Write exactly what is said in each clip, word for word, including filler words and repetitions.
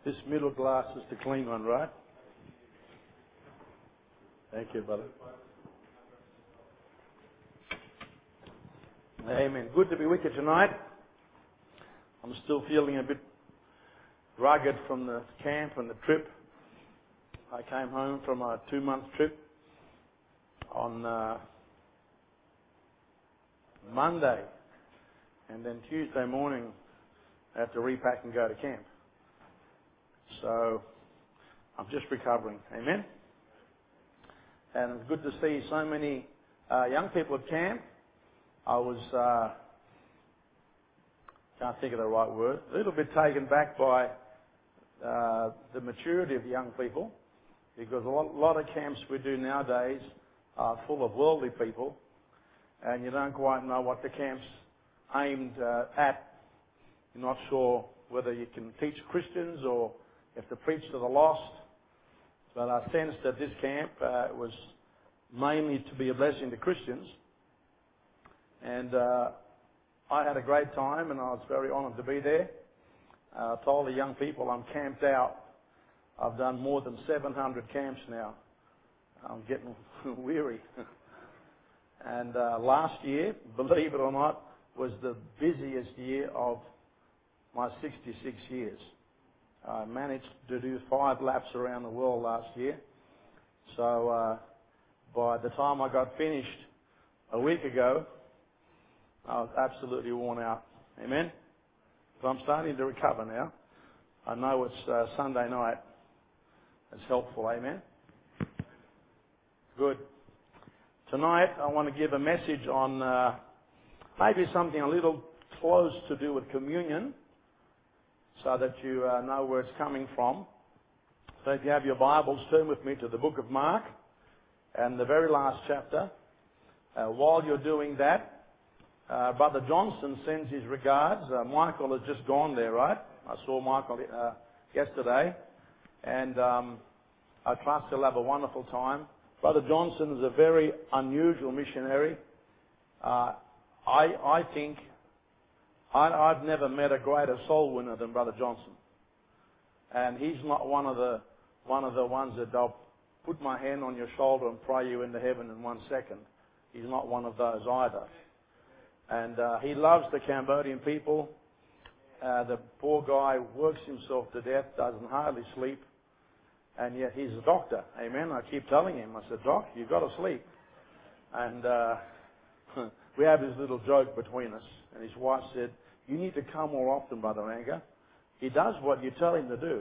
This middle glass is the clean one, right? Thank you, brother. Amen. Good to be with you tonight. I'm still feeling a bit rugged from the camp and the trip. I came home from a two-month trip on uh, Monday, and then Tuesday morning I had to repack and go to camp. So I'm just recovering. Amen. And it's good to see so many uh, young people at camp. I was, uh, can't think of the right word, a little bit taken back by uh, the maturity of young people, because a lot, lot of camps we do nowadays are full of worldly people, and you don't quite know what the camp's aimed uh, at. You're not sure whether you can teach Christians or you have to preach to the lost. But I sensed that this camp uh, was mainly to be a blessing to Christians. And uh, I had a great time, and I was very honoured to be there. Uh, I told the young people I'm camped out. I've done more than seven hundred camps now. I'm getting weary. And uh, last year, believe it or not, was the busiest year of my sixty-six years. I managed to do five laps around the world last year. So uh, by the time I got finished a week ago, I was absolutely worn out. Amen? But I'm starting to recover now. I know it's uh, Sunday night. It's helpful. Amen? Good. Tonight I want to give a message on uh, maybe something a little close to do with communion, so that you uh, know where it's coming from. So if you have your Bibles, turn with me to the book of Mark and the very last chapter. Uh, while you're doing that, uh, Brother Johnson sends his regards. Uh, Michael has just gone there, right? I saw Michael uh, yesterday, and um, I trust he'll have a wonderful time. Brother Johnson is a very unusual missionary. Uh, I, I think I, I've never met a greater soul winner than Brother Johnson, and he's not one of the one of the ones that I'll put my hand on your shoulder and pray you into heaven in one second. He's not one of those either, and uh, he loves the Cambodian people. Uh, the poor guy works himself to death, doesn't hardly sleep, and yet he's a doctor. Amen. I keep telling him, I said, Doc, you've got to sleep, and uh, we have this little joke between us. And his wife said, you need to come more often, Brother Anga. He does what you tell him to do.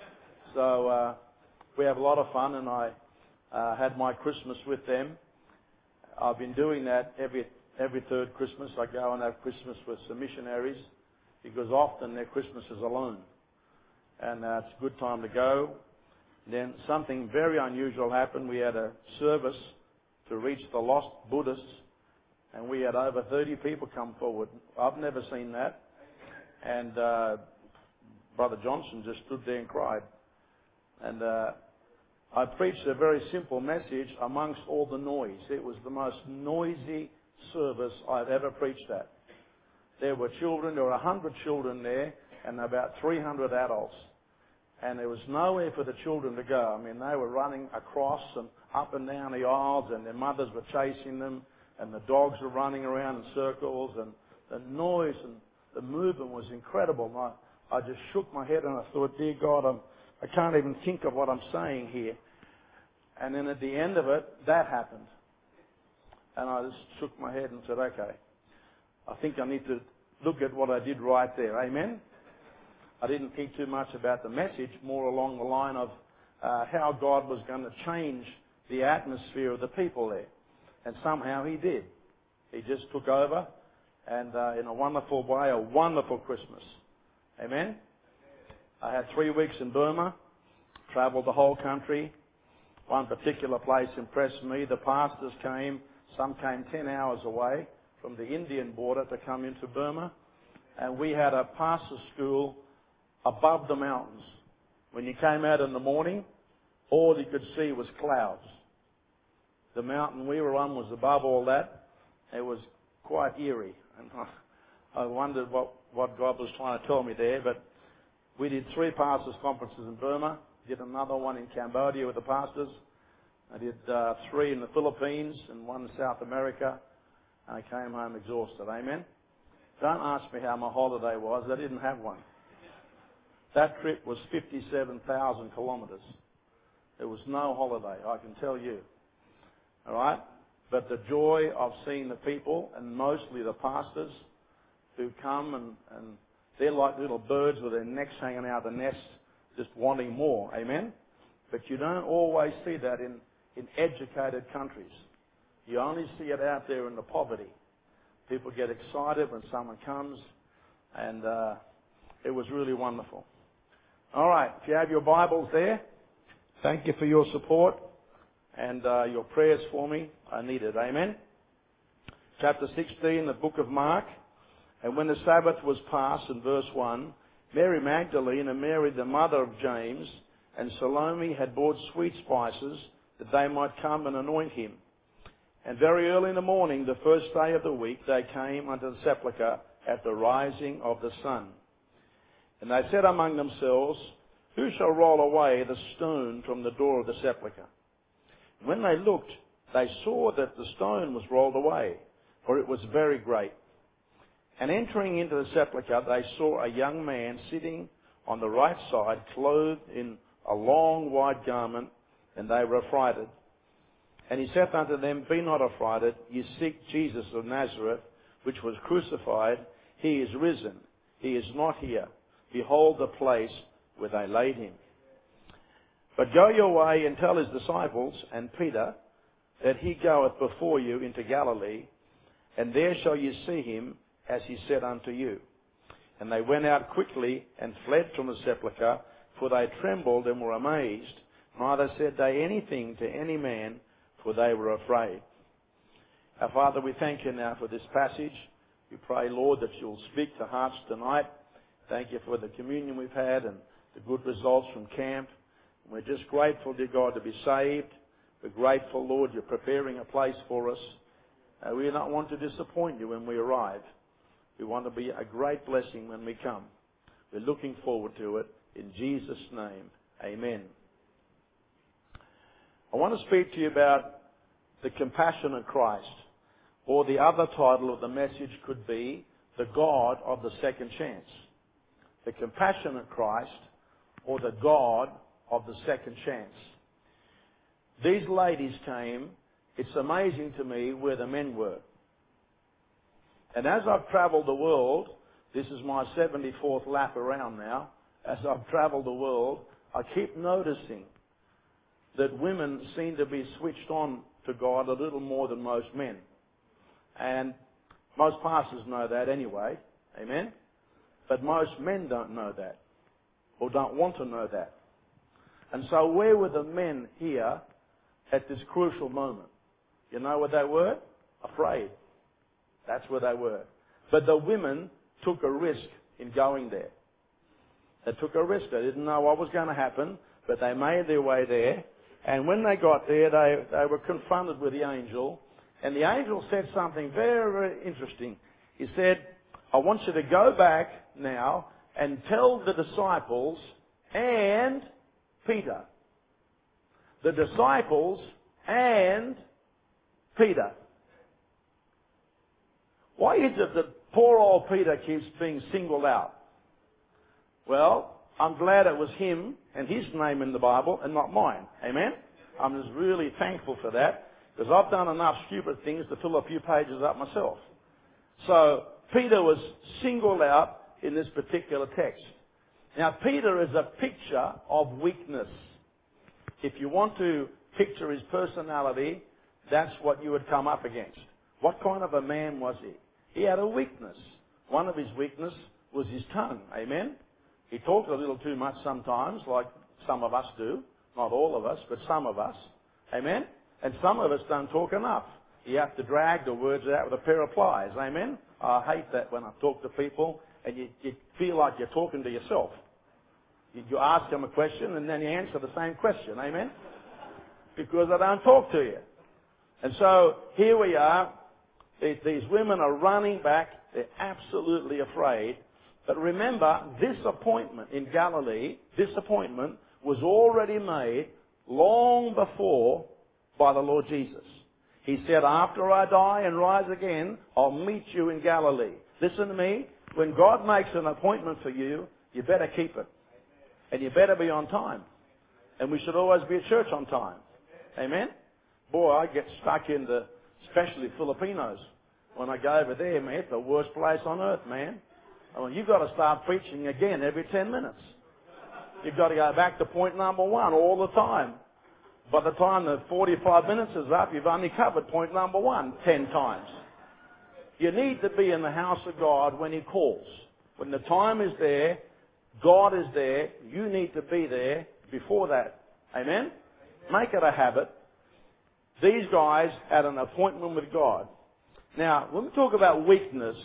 So uh, we have a lot of fun, and I uh, had my Christmas with them. I've been doing that every every third Christmas. I go and have Christmas with some missionaries, because often their Christmas is alone. And uh, it's a good time to go. Then something very unusual happened. We had a service to reach the lost Buddhists, and we had over thirty people come forward. I've never seen that. And uh, Brother Johnson just stood there and cried. And uh, I preached a very simple message amongst all the noise. It was the most noisy service I've ever preached at. There were children, there were one hundred children there, and about three hundred adults. And there was nowhere for the children to go. I mean, they were running across and up and down the aisles, and their mothers were chasing them. And the dogs were running around in circles, and the noise and the movement was incredible. And I, I just shook my head and I thought, dear God, I'm, I can't even think of what I'm saying here. And then at the end of it, that happened. And I just shook my head and said, okay, I think I need to look at what I did right there. Amen? I didn't think too much about the message, more along the line of uh, how God was going to change the atmosphere of the people there. And somehow he did. He just took over, and uh, in a wonderful way, a wonderful Christmas. Amen? I had three weeks in Burma, travelled the whole country. One particular place impressed me. The pastors came, some came ten hours away from the Indian border to come into Burma. And we had a pastor school above the mountains. When you came out in the morning, all you could see was clouds. The mountain we were on was above all that. It was quite eerie. And I wondered what, what God was trying to tell me there. But We did three pastors' conferences in Burma. Did another one in Cambodia with the pastors. I did uh, three in the Philippines and one in South America. I came home exhausted. Amen? Don't ask me how my holiday was. I didn't have one. That trip was fifty-seven thousand kilometres. There was no holiday, I can tell you. All right? But the joy of seeing the people, and mostly the pastors, who come and, and they're like little birds with their necks hanging out of the nest, just wanting more. Amen? But you don't always see that in, in educated countries. You only see it out there in the poverty. People get excited when someone comes, and uh, it was really wonderful. All right, if you have your Bibles there, thank you for your support and uh, your prayers for me. I need it. Amen? Chapter sixteen, the book of Mark. And when the Sabbath was past, in verse one, Mary Magdalene and Mary the mother of James and Salome had bought sweet spices that they might come and anoint him. And very early in the morning, the first day of the week, they came unto the sepulchre at the rising of the sun. And they said among themselves, Who shall roll away the stone from the door of the sepulchre? And when they looked, they saw that the stone was rolled away, for it was very great. And entering into the sepulchre, they saw a young man sitting on the right side, clothed in a long white garment, and they were affrighted. And he saith unto them, Be not affrighted, ye seek Jesus of Nazareth, which was crucified. He is risen. He is not here. Behold the place where they laid him. But go your way and tell his disciples and Peter that he goeth before you into Galilee, and there shall ye see him, as he said unto you. And they went out quickly and fled from the sepulchre, for they trembled and were amazed. Neither said they anything to any man, for they were afraid. Our Father, we thank you now for this passage. We pray, Lord, that you'll speak to hearts tonight. Thank you for the communion we've had and the good results from camp. We're just grateful, dear God, to be saved. We're grateful, Lord, you're preparing a place for us. Uh, we don't want to disappoint you when we arrive. We want to be a great blessing when we come. We're looking forward to it. In Jesus' name, amen. I want to speak to you about the compassionate Christ, or the other title of the message could be the God of the second chance. The compassionate Christ, or the God of the second chance. These ladies came. It's amazing to me where the men were. And as I've travelled the world, this is my seventy-fourth lap around now, as I've travelled the world, I keep noticing that women seem to be switched on to God a little more than most men. And most pastors know that anyway. Amen? But most men don't know that, or don't want to know that. And so where were the men here at this crucial moment? You know what they were? Afraid. That's where they were. But the women took a risk in going there. They took a risk. They didn't know what was going to happen, but they made their way there. And when they got there, they, they were confronted with the angel. And the angel said something very, very interesting. He said, I want you to go back now and tell the disciples and Peter. The disciples and Peter. Why is it that poor old Peter keeps being singled out? Well, I'm glad it was him and his name in the Bible and not mine. Amen? I'm just really thankful for that, because I've done enough stupid things to fill a few pages up myself. So Peter was singled out in this particular text. Now, Peter is a picture of weakness. If you want to picture his personality, that's what you would come up against. What kind of a man was he? He had a weakness. One of his weaknesses was his tongue. Amen? He talked a little too much sometimes, like some of us do. Not all of us, but some of us. Amen? And some of us don't talk enough. You have to drag the words out with a pair of pliers. Amen? I hate that when I talk to people and you, you feel like you're talking to yourself. You, you ask them a question and then you answer the same question. Amen? Because I don't talk to you. And so here we are. These, these women are running back. They're absolutely afraid. But remember, this appointment in Galilee, this appointment was already made long before by the Lord Jesus. He said, after I die and rise again, I'll meet you in Galilee. Listen to me. When God makes an appointment for you, you better keep it. And you better be on time. And we should always be at church on time. Amen? Boy, I get stuck in the, especially Filipinos. When I go over there, man, it's the worst place on earth, man. I mean, you've got to start preaching again every ten minutes. You've got to go back to point number one all the time. By the time the forty-five minutes is up, you've only covered point number one ten times. You need to be in the house of God when He calls. When the time is there, God is there, you need to be there before that. Amen? Make it a habit. These guys had an appointment with God. Now, when we talk about weakness,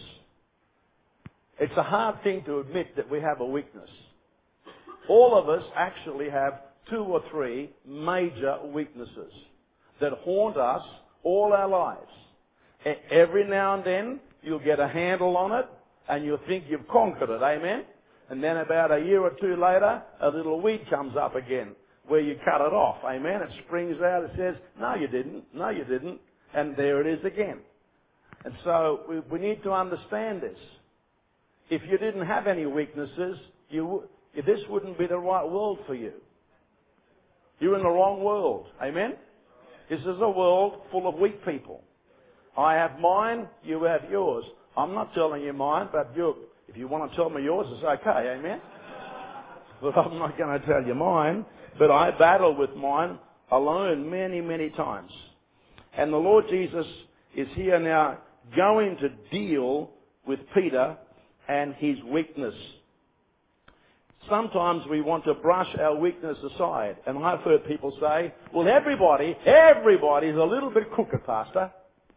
it's a hard thing to admit that we have a weakness. All of us actually have two or three major weaknesses that haunt us all our lives. Every now and then, you'll get a handle on it, and you'll think you've conquered it. Amen? And then about a year or two later, a little weed comes up again, where you cut it off. Amen? It springs out, it says, no you didn't, no you didn't, and there it is again. And so, we, we need to understand this. If you didn't have any weaknesses, you, this wouldn't be the right world for you. You're in the wrong world. Amen? This is a world full of weak people. I have mine, you have yours. I'm not telling you mine, but you, if you want to tell me yours, it's okay. Amen? But I'm not going to tell you mine. But I battle with mine alone many, many times. And the Lord Jesus is here now going to deal with Peter and his weakness. Sometimes we want to brush our weakness aside. And I've heard people say, well, everybody, everybody's a little bit crooked, Pastor.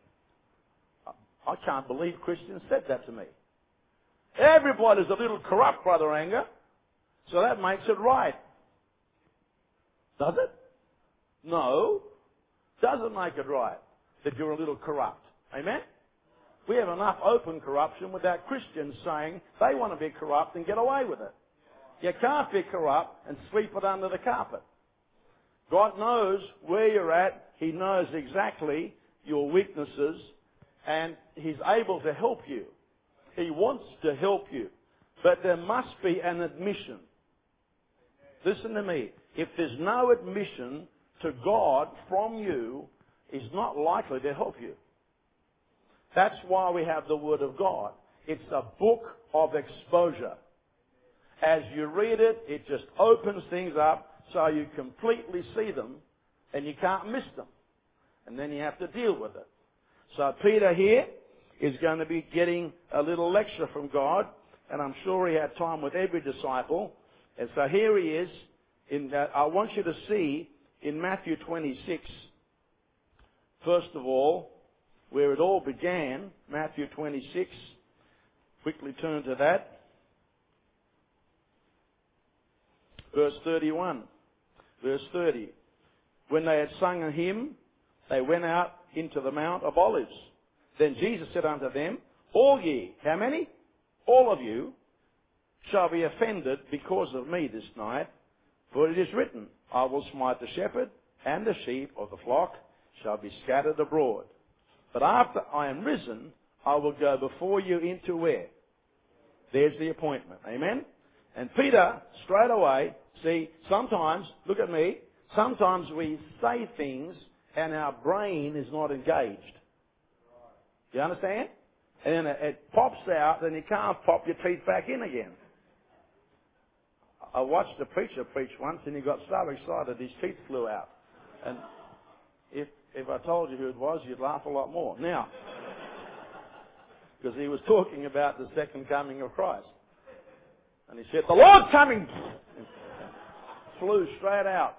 I can't believe Christians said that to me. Everybody's a little corrupt, Brother Anger. So that makes it right. Does it? No. Doesn't make it right that you're a little corrupt. Amen? We have enough open corruption without Christians saying they want to be corrupt and get away with it. You can't be corrupt and sweep it under the carpet. God knows where you're at. He knows exactly your weaknesses, and He's able to help you. He wants to help you. But there must be an admission. Listen to me. If there's no admission to God from you, He's not likely to help you. That's why we have the Word of God. It's a book of exposure. As you read it, it just opens things up so you completely see them and you can't miss them. And then you have to deal with it. So Peter here is going to be getting a little lecture from God, and I'm sure he had time with every disciple. And so here he is. In that, I want you to see in Matthew twenty-six, first of all, where it all began, Matthew twenty-six. Quickly turn to that. Verse thirty-one. Verse thirty. When they had sung a hymn, they went out into the Mount of Olives. Then Jesus said unto them, all ye, how many? All of you shall be offended because of me this night. For it is written, I will smite the shepherd, and the sheep of the flock shall be scattered abroad. But after I am risen, I will go before you into where? There's the appointment. Amen? And Peter, straight away, see, sometimes, look at me, sometimes we say things and our brain is not engaged. You understand? And then it, it pops out and you can't pop your teeth back in again. I watched a preacher preach once and he got so excited his teeth flew out. And if if I told you who it was, you'd laugh a lot more. Now, because he was talking about the second coming of Christ. And he said, the Lord's coming! Flew straight out.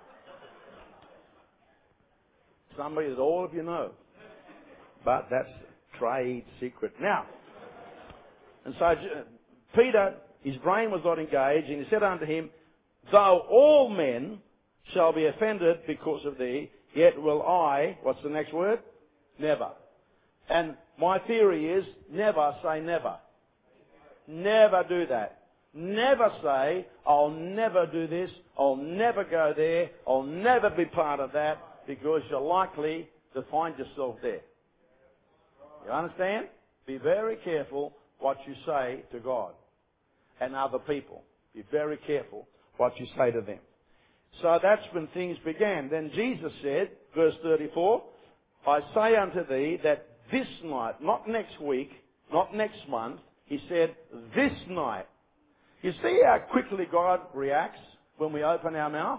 Somebody that all of you know. But that's trade secret. Now, and so Peter, his brain was not engaged, and he said unto him, though all men shall be offended because of thee, yet will I, what's the next word? Never. And my theory is, never say never. Never do that. Never say, I'll never do this, I'll never go there, I'll never be part of that, because you're likely to find yourself there. You understand? Be very careful what you say to God and other people. Be very careful what you say to them. So that's when things began. Then Jesus said, verse thirty-four, I say unto thee that this night, not next week, not next month, he said, this night. You see how quickly God reacts when we open our mouth?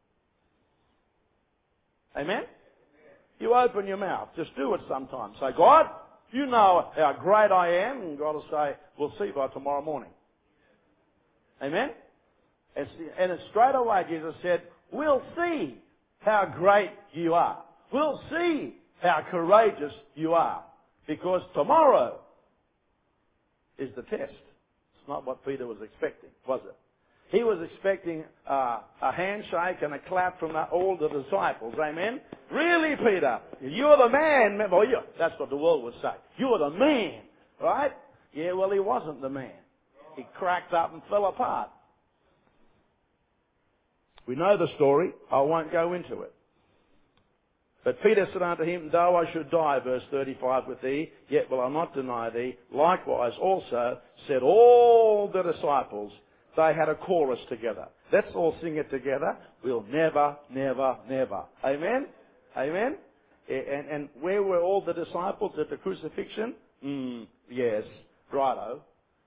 Amen? You open your mouth. Just do it sometimes. Say, God, you know how great I am. And God will say, we'll see by tomorrow morning. Amen? And it's straight away Jesus said, we'll see how great you are. We'll see how courageous you are. Because tomorrow is the test. It's not what Peter was expecting, was it? He was expecting uh, a handshake and a clap from the, all the disciples. Amen? Really, Peter? You're the man. Well, you, that's what the world would say. You're the man. Right? Yeah, well, he wasn't the man. He cracked up and fell apart. We know the story. I won't go into it. But Peter said unto him, though I should die, verse thirty-five, with thee, yet will I not deny thee. Likewise also said all the disciples. They had a chorus together. Let's all sing it together. We'll never, never, never. Amen? Amen? And, and where were all the disciples at the crucifixion? Mm, yes. Righto.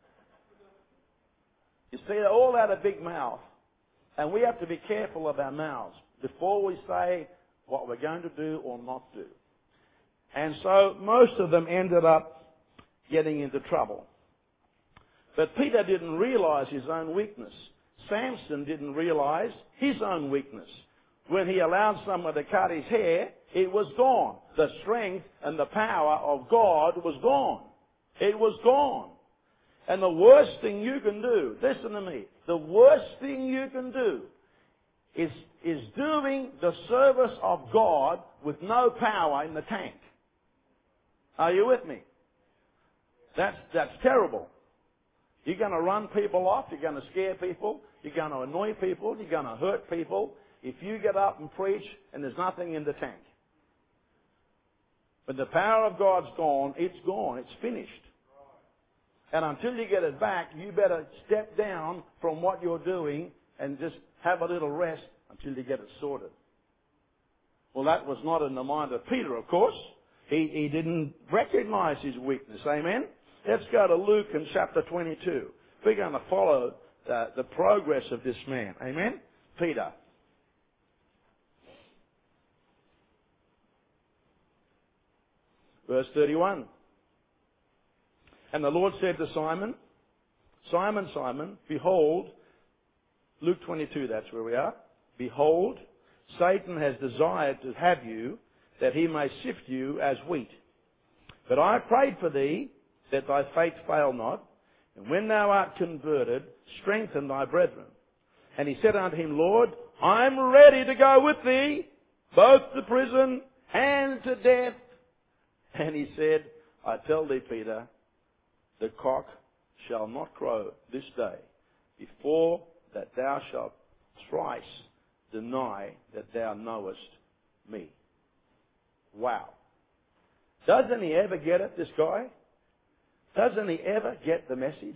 You see, they all had a big mouth. And we have to be careful of our mouths before we say what we're going to do or not do. And so most of them ended up getting into trouble. But Peter didn't realize his own weakness. Samson didn't realize his own weakness. When he allowed someone to cut his hair, it was gone. The strength and the power of God was gone. It was gone. And the worst thing you can do, listen to me, the worst thing you can do is, is doing the service of God with no power in the tank. Are you with me? That's, that's terrible. You're going to run people off. You're going to scare people. You're going to annoy people. You're going to hurt people if you get up and preach and there's nothing in the tank. When the power of God's gone, it's gone. It's finished. And until you get it back, you better step down from what you're doing and just have a little rest until you get it sorted. Well, that was not in the mind of Peter, of course. He, he didn't recognize his weakness. Amen? Let's go to Luke in chapter twenty-two. We're going to follow uh, the progress of this man. Amen? Peter. Verse thirty-one. And the Lord said to Simon, Simon, Simon, behold, Luke twenty-two, that's where we are. Behold, Satan has desired to have you, that he may sift you as wheat. But I prayed for thee, that thy faith fail not, and when thou art converted, strengthen thy brethren. And he said unto him, Lord, I'm ready to go with thee, both to prison and to death. And he said, I tell thee, Peter, the cock shall not crow this day, before that thou shalt thrice deny that thou knowest me. Wow. Doesn't he ever get it, this guy? Doesn't he ever get the message?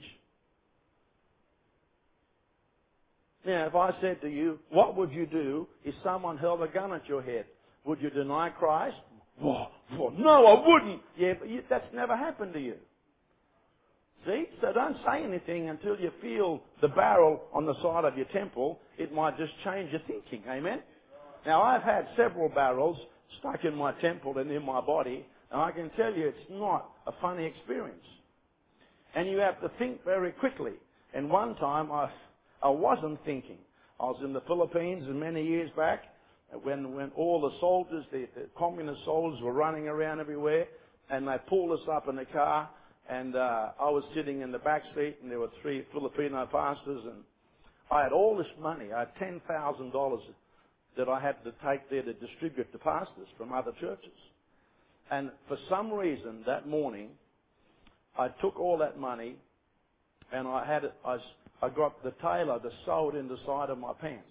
Now, if I said to you, what would you do if someone held a gun at your head? Would you deny Christ? Whoa, whoa, no, I wouldn't. Yeah, but you, that's never happened to you. See? So don't say anything until you feel the barrel on the side of your temple. It might just change your thinking. Amen? Now, I've had several barrels stuck in my temple and in my body, and I can tell you it's not a funny experience. And you have to think very quickly. And one time I, I wasn't thinking. I was in the Philippines many years back when, when all the soldiers, the, the communist soldiers were running around everywhere, and they pulled us up in the car, and uh, I was sitting in the back seat, and there were three Filipino pastors, and I had all this money. I had ten thousand dollars that I had to take there to distribute to pastors from other churches. And for some reason that morning, I took all that money and I had it, I, I got the tailor to sew it in the side of my pants.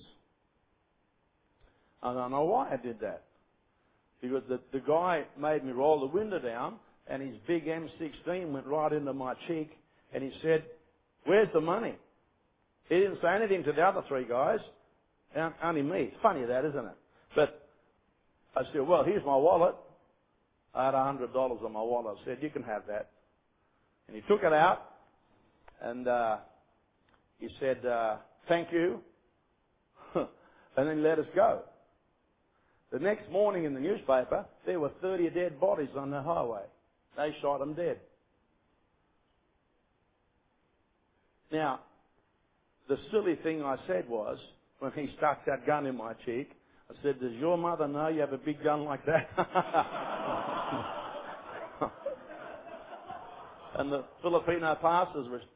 I don't know why I did that. Because the, the guy made me roll the window down, and his big M sixteen went right into my cheek, and he said, "Where's the money?" He didn't say anything to the other three guys, only me. It's funny that, isn't it? But I said, "Well, here's my wallet." I had a hundred dollars on my wallet. I said, "You can have that." And he took it out, and uh, he said, uh, "Thank you," and then let us go. The next morning in the newspaper, there were thirty dead bodies on the highway. They shot them dead. Now, the silly thing I said was, when he stuck that gun in my cheek, I said, "Does your mother know you have a big gun like that?" And the Filipino pastors were...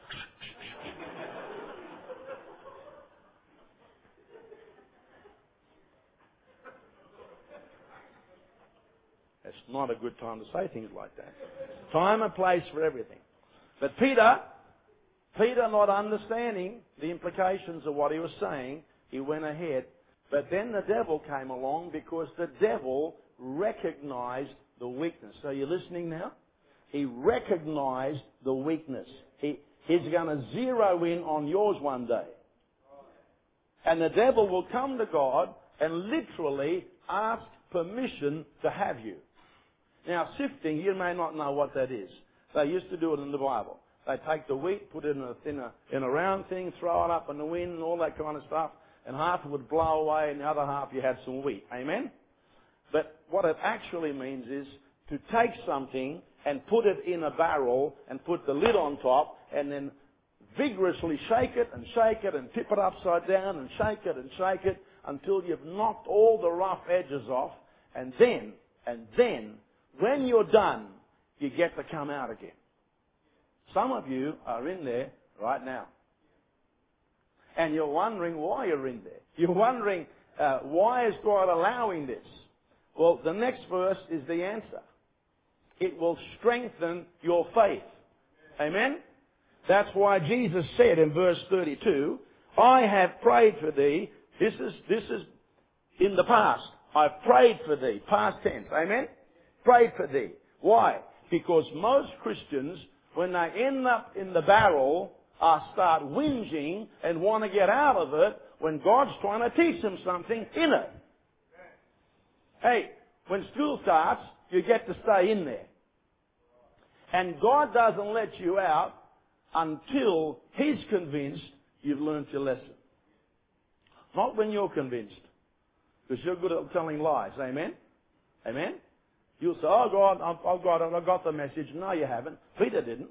It's not a good time to say things like that. Time and place for everything. But Peter, Peter not understanding the implications of what he was saying, he went ahead. But then the devil came along, because the devil recognized the weakness. So you're listening now? He recognized the weakness. He, he's going to zero in on yours one day. And the devil will come to God and literally ask permission to have you. Now, sifting, you may not know what that is. They used to do it in the Bible. They take the wheat, put it in a, in a, in a round thing, throw it up in the wind and all that kind of stuff, and half it would blow away and the other half you had some wheat. Amen? But what it actually means is to take something and put it in a barrel and put the lid on top and then vigorously shake it and shake it and tip it upside down and shake it and shake it until you've knocked all the rough edges off, and then, and then, when you're done, you get to come out again. Some of you are in there right now. And you're wondering why you're in there. You're wondering, uh, why is God allowing this? Well, the next verse is the answer. It will strengthen your faith. Amen? That's why Jesus said in verse thirty-two, "I have prayed for thee." This is, this is in the past. I've prayed for thee. Past tense. Amen? Prayed for thee. Why? Because most Christians, when they end up in the barrel, uh, start whinging and want to get out of it when God's trying to teach them something in it. Hey, when school starts, you get to stay in there. And God doesn't let you out until He's convinced you've learned your lesson. Not when you're convinced. Because you're good at telling lies. Amen? Amen? You'll say, "Oh God, I've, I've got it, I've got the message." No, you haven't. Peter didn't.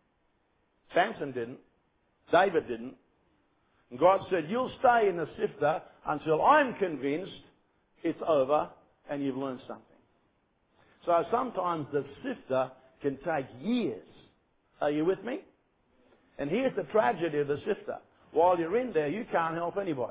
Samson didn't. David didn't. And God said, "You'll stay in the sifter until I'm convinced it's over and you've learned something." So sometimes the sifter can take years. Are you with me? And here's the tragedy of the sifter. While you're in there, you can't help anybody.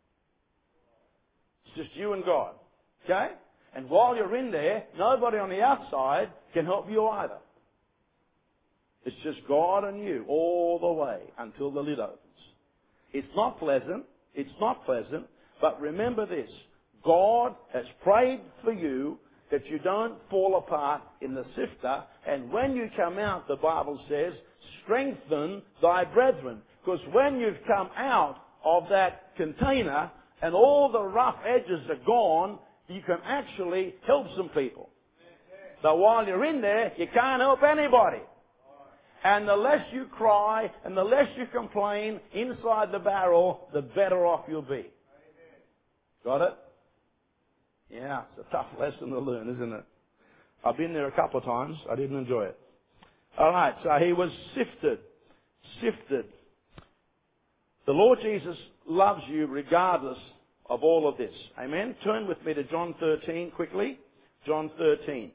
It's just you and God. Okay? And while you're in there, nobody on the outside can help you either. It's just God and you all the way until the lid opens. It's not pleasant. It's not pleasant. But remember this. God has prayed for you that you don't fall apart in the sifter. And when you come out, the Bible says, strengthen thy brethren. Because when you've come out of that container and all the rough edges are gone, you can actually help some people. But while you're in there, you can't help anybody. And the less you cry and the less you complain inside the barrel, the better off you'll be. Got it? Yeah, it's a tough lesson to learn, isn't it? I've been there a couple of times. I didn't enjoy it. All right, so he was sifted. Sifted. The Lord Jesus loves you regardless of all of this. Amen? Turn with me to John thirteen quickly. John thirteen.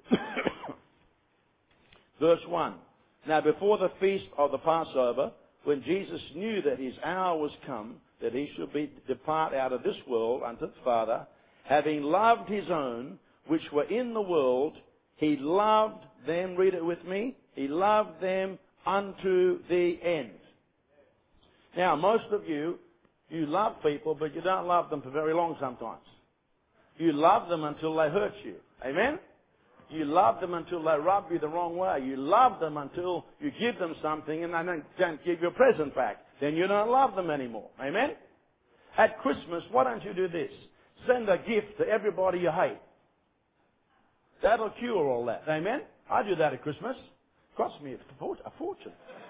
Verse one. Now before the feast of the Passover, when Jesus knew that his hour was come, that he should be depart out of this world unto the Father, having loved his own, which were in the world, he loved them, read it with me, he loved them unto the end. Now, most of you, you love people, but you don't love them for very long sometimes. You love them until they hurt you. Amen? You love them until they rub you the wrong way. You love them until you give them something and they don't, don't give you a present back. Then you don't love them anymore. Amen? At Christmas, why don't you do this? Send a gift to everybody you hate. That'll cure all that. Amen? I do that at Christmas. It costs me a fortune.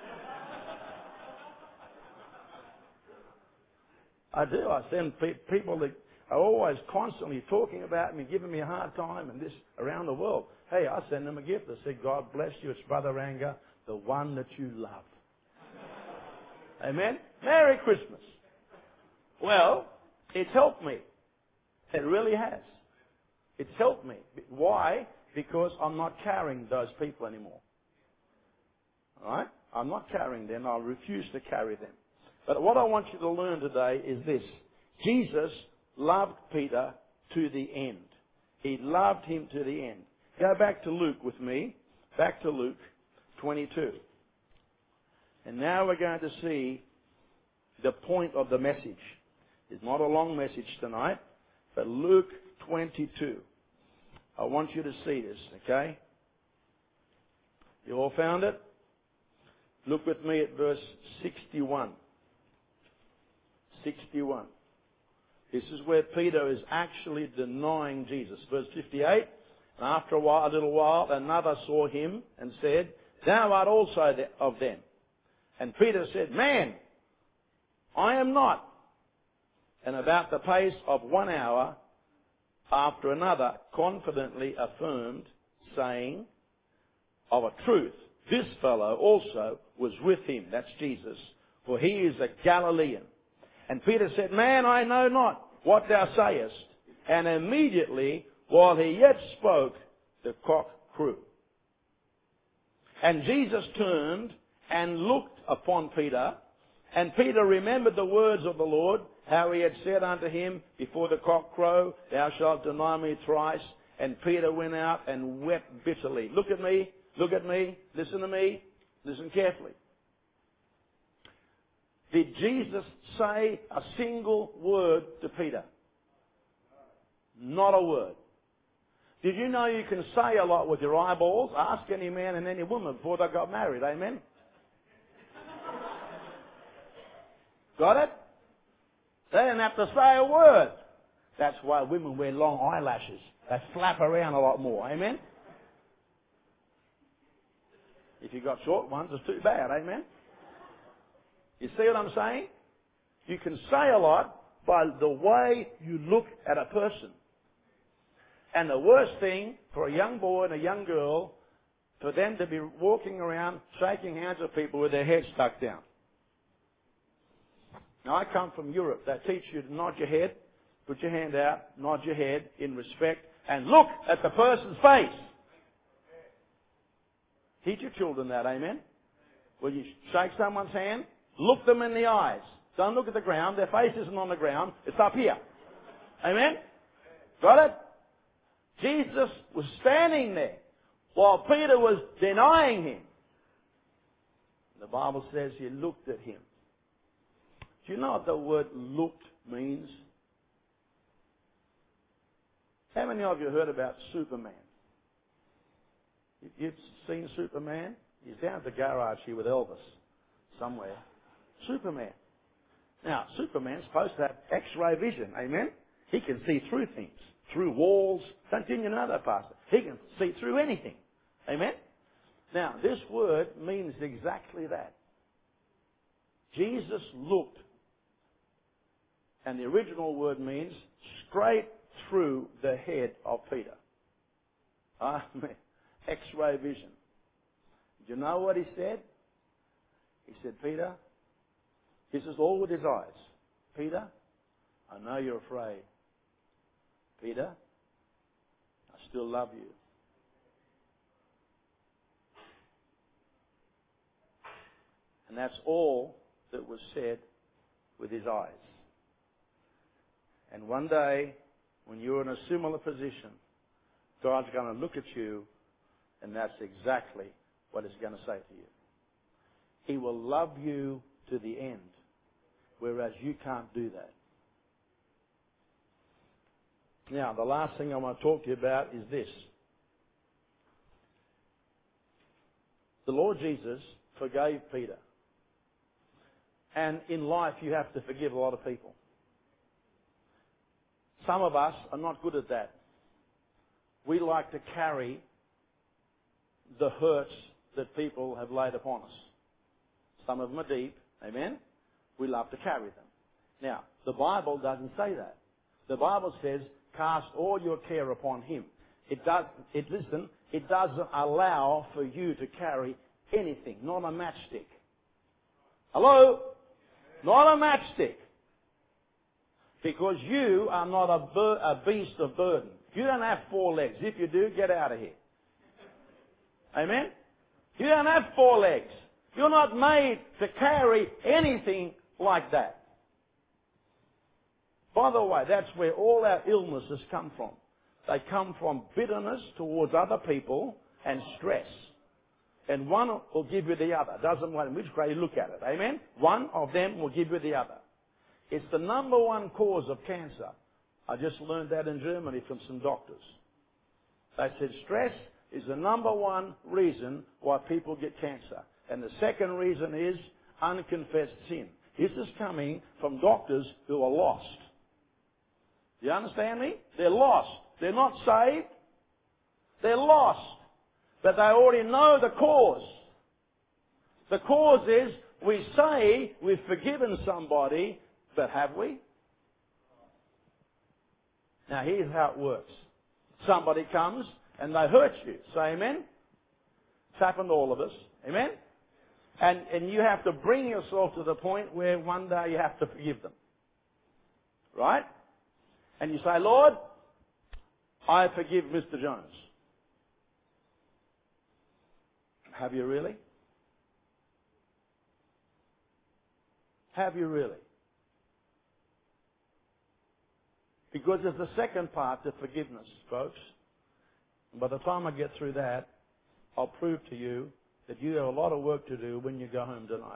I do. I send pe- people that are always constantly talking about me, giving me a hard time and this around the world. Hey, I send them a gift. I say, God bless you. It's Brother Ranga, the one that you love. Amen? Merry Christmas. Well, it's helped me. It really has. It's helped me. Why? Because I'm not carrying those people anymore. All right? I'm not carrying them. I refuse to carry them. But what I want you to learn today is this. Jesus loved Peter to the end. He loved him to the end. Go back to Luke with me. Back to Luke twenty-two. And now we're going to see the point of the message. It's not a long message tonight, but Luke twenty-two. I want you to see this, okay? You all found it? Look with me at verse sixty-one. sixty-one. This is where Peter is actually denying Jesus. Verse fifty-eight. And after a while, a little while, another saw him and said, Thou art also of them. And Peter said, Man, I am not. And about the pace of one hour, after another confidently affirmed, saying, Of a truth, this fellow also was with him. That's Jesus. For he is a Galilean. And Peter said, Man, I know not what thou sayest. And immediately, while he yet spoke, the cock crew. And Jesus turned and looked upon Peter. And Peter remembered the words of the Lord, how he had said unto him, Before the cock crow, thou shalt deny me thrice. And Peter went out and wept bitterly. Look at me. Look at me. Listen to me. Listen carefully. Did Jesus say a single word to Peter? Not a word. Did you know you can say a lot with your eyeballs? Ask any man and any woman before they got married. Amen? Got it? They didn't have to say a word. That's why women wear long eyelashes. They flap around a lot more. Amen? If you've got short ones, it's too bad. Amen? You see what I'm saying? You can say a lot by the way you look at a person. And the worst thing for a young boy and a young girl, for them to be walking around shaking hands with people with their heads stuck down. Now, I come from Europe. They teach you to nod your head, put your hand out, nod your head in respect, and look at the person's face. Teach your children that, amen? When you shake someone's hand, look them in the eyes. Don't look at the ground. Their face isn't on the ground. It's up here. Amen? Got it? Jesus was standing there while Peter was denying him. The Bible says he looked at him. Do you know what the word looked means? How many of you heard about Superman? You've seen Superman? He's down at the garage here with Elvis somewhere. Superman. Now, Superman's supposed to have X-ray vision, amen? He can see through things, through walls. Don't you know that, Pastor? He can see through anything, amen? Now, this word means exactly that. Jesus looked, and the original word means straight through the head of Peter. Ah, X-ray vision. Do you know what he said? He said, Peter, this is all with his eyes. Peter, I know you're afraid. Peter, I still love you. And that's all that was said with his eyes. And one day, when you're in a similar position, God's going to look at you, and that's exactly what he's going to say to you. He will love you to the end, whereas you can't do that. Now, the last thing I want to talk to you about is this. The Lord Jesus forgave Peter. And in life, you have to forgive a lot of people. Some of us are not good at that. We like to carry the hurts that people have laid upon us. Some of them are deep. Amen? We love to carry them. Now, the Bible doesn't say that. The Bible says, cast all your care upon Him. It does, it, listen, it doesn't allow for you to carry anything, not a matchstick. Hello? Not a matchstick. Because you are not a, bur- a beast of burden. You don't have four legs. If you do, get out of here. Amen? You don't have four legs. You're not made to carry anything like that. By the way, that's where all our illnesses come from. They come from bitterness towards other people and stress. And one will give you the other. Doesn't matter which way you look at it. Amen? One of them will give you the other. It's the number one cause of cancer. I just learned that in Germany from some doctors. They said stress is the number one reason why people get cancer. And the second reason is unconfessed sin. This is coming from doctors who are lost. You understand me? They're lost. They're not saved. They're lost. But they already know the cause. The cause is we say we've forgiven somebody, but have we? Now here's how it works. Somebody comes and they hurt you. Say amen? It's happened to all of us. Amen? And, and you have to bring yourself to the point where one day you have to forgive them. Right? And you say, Lord, I forgive Mister Jones. Have you really? Have you really? Because there's the second part to forgiveness, folks. And by the time I get through that, I'll prove to you that you have a lot of work to do when you go home tonight.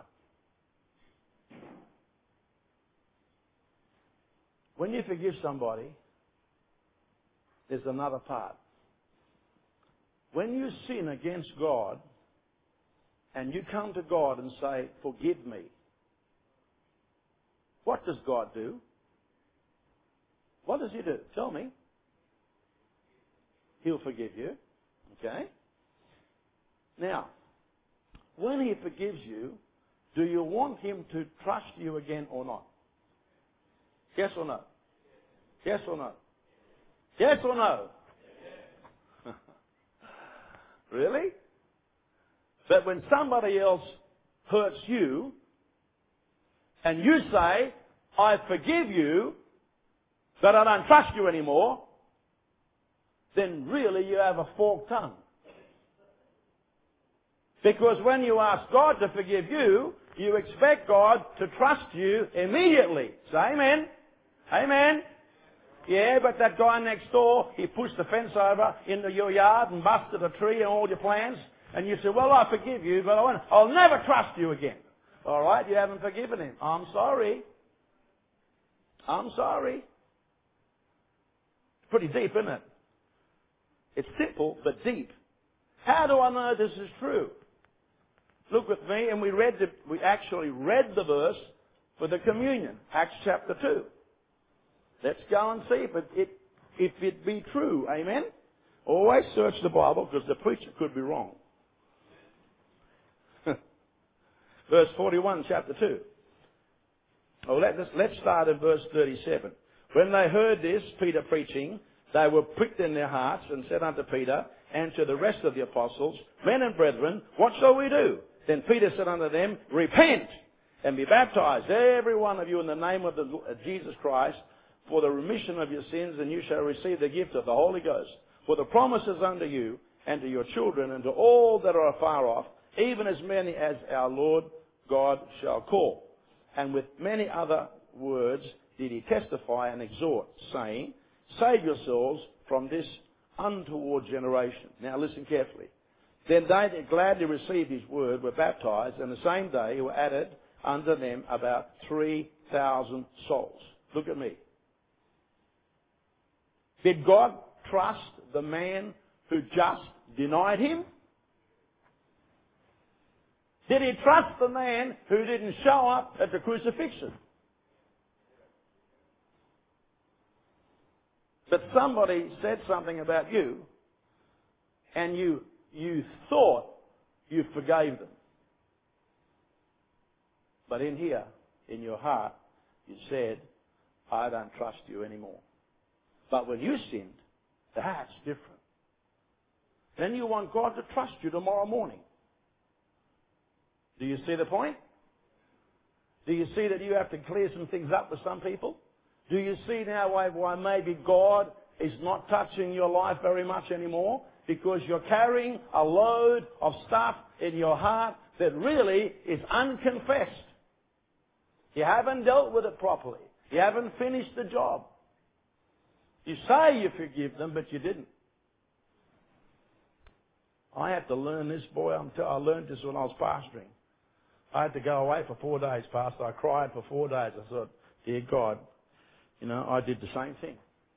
When you forgive somebody, there's another part. When you sin against God, and you come to God and say, forgive me, what does God do? What does He do? Tell me. He'll forgive you. Okay? Now, when He forgives you, do you want Him to trust you again or not? Yes or no? Yes or no? Yes or no? Really? But when somebody else hurts you, and you say, I forgive you, but I don't trust you anymore, then really you have a forked tongue. Because when you ask God to forgive you, you expect God to trust you immediately. Say amen. Amen. Yeah, but that guy next door, he pushed the fence over into your yard and busted a tree and all your plans. And you say, well, I forgive you, but I won't, I'll never trust you again. All right, you haven't forgiven him. I'm sorry. I'm sorry. Pretty deep, isn't it? It's simple, but deep. How do I know this is true? Look with me, and we read the, we actually read the verse for the communion, Acts chapter two. Let's go and see if it, it, if it be true. Amen? Always search the Bible, because the preacher could be wrong. Verse forty-one, chapter two. Oh, let, let's, let's start at verse thirty-seven. When they heard this, Peter preaching, they were pricked in their hearts and said unto Peter and to the rest of the apostles, Men and brethren, what shall we do? Then Peter said unto them, Repent and be baptized, every one of you, in the name of, the, of Jesus Christ, for the remission of your sins, and you shall receive the gift of the Holy Ghost. For the promise is unto you and to your children and to all that are afar off, even as many as our Lord God shall call. And with many other words did he testify and exhort, saying, Save yourselves from this untoward generation. Now listen carefully. Then they that gladly received his word were baptized, and the same day were added unto them about three thousand souls. Look at me. Did God trust the man who just denied him? Did he trust the man who didn't show up at the crucifixion? But somebody said something about you, and you, you thought you forgave them. But in here, in your heart, you said, I don't trust you anymore. But when you sinned, that's different. Then you want God to trust you tomorrow morning. Do you see the point? Do you see that you have to clear some things up with some people? Do you see now why, why maybe God is not touching your life very much anymore? Because you're carrying a load of stuff in your heart that really is unconfessed. You haven't dealt with it properly. You haven't finished the job. You say you forgive them, but you didn't. I had to learn this, boy. I'm t- I learned this when I was pastoring. I had to go away for four days, Pastor. I cried for four days. I thought, dear God, you know, I did the same thing.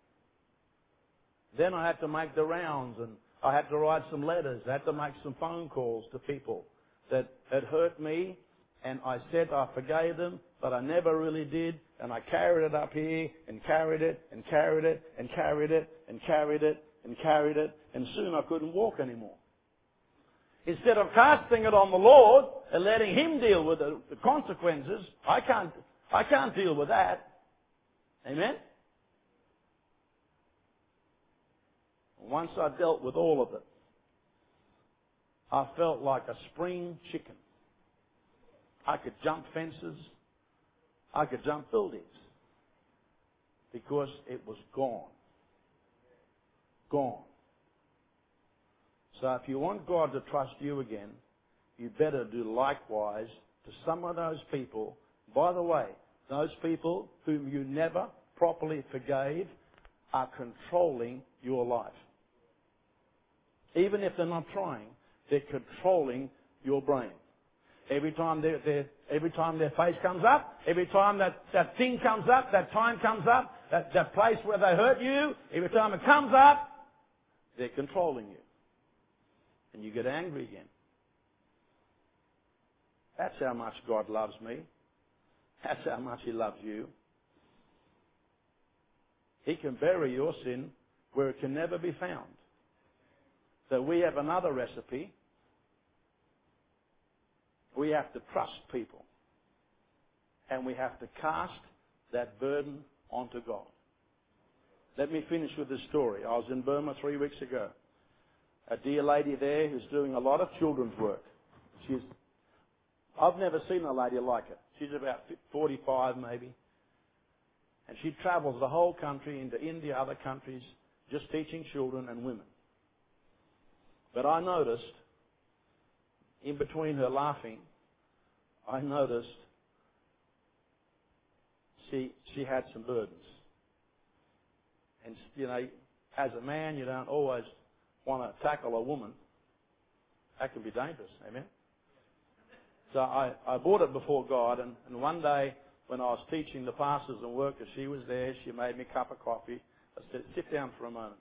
Then I had to make the rounds, and I had to write some letters. I had to make some phone calls to people that had hurt me, and I said I forgave them, but I never really did, and I carried it up here, and carried it, and carried it, and carried it, and carried it, and carried it, and soon I couldn't walk anymore. Instead of casting it on the Lord and letting Him deal with the, the consequences, I can't, I can't deal with that. Amen? Once I dealt with all of it, I felt like a spring chicken. I could jump fences. I could jump buildings. Because it was gone. Gone. So if you want God to trust you again, you better do likewise to some of those people. By the way, those people whom you never properly forgave are controlling your life. Even if they're not trying, they're controlling your brain. Every time their, their, every time their face comes up, every time that, that thing comes up, that time comes up, that, that place where they hurt you, every time it comes up, they're controlling you. And you get angry again. That's how much God loves me. That's how much He loves you. He can bury your sin where it can never be found. So we have another recipe. We have to trust people. And we have to cast that burden onto God. Let me finish with this story. I was in Burma three weeks ago. A dear lady there who's doing a lot of children's work. She's, I've never seen a lady like it. She's about forty-five maybe. And she travels the whole country into India, other countries, just teaching children and women. But I noticed, in between her laughing, I noticed she, she had some burdens. And, you know, as a man, you don't always want to tackle a woman. That can be dangerous, amen? So I, I brought it before God, and, and one day when I was teaching the pastors and workers, she was there, she made me a cup of coffee. I said, sit down for a moment.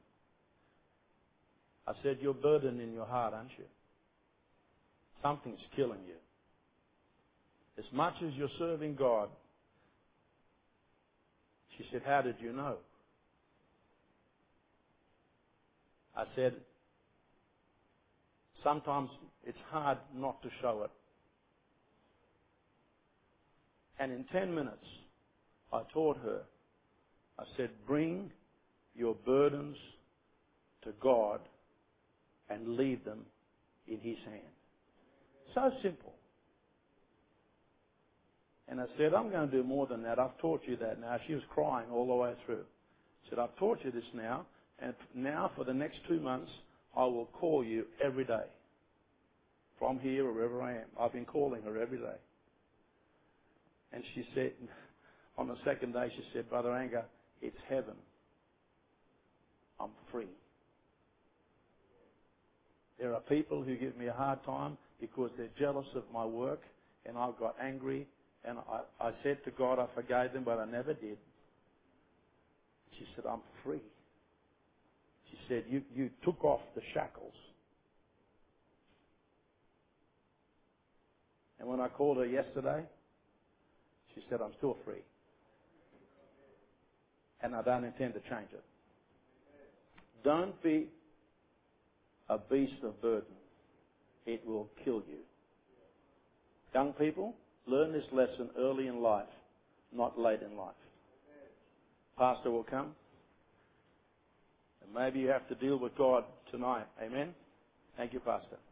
I said, you're burdened in your heart, aren't you? Something's killing you. As much as you're serving God, she said, how did you know? I said, sometimes it's hard not to show it. And in ten minutes, I taught her, I said, bring your burdens to God and leave them in His hand. So simple. And I said, I'm going to do more than that. I've taught you that now. She was crying all the way through. I said, I've taught you this now. And now for the next two months, I will call you every day. From here or wherever I am. I've been calling her every day. And she said, on the second day, she said, Brother Anger, it's heaven. I'm free. There are people who give me a hard time because they're jealous of my work, and I got angry, and I, I said to God I forgave them, but I never did. She said, I'm free. She said, you, you took off the shackles. And when I called her yesterday, she said, I'm still free. And I don't intend to change it. Don't be a beast of burden. It will kill you. Young people, learn this lesson early in life, not late in life. Pastor will come. And maybe you have to deal with God tonight. Amen? Thank you, Pastor.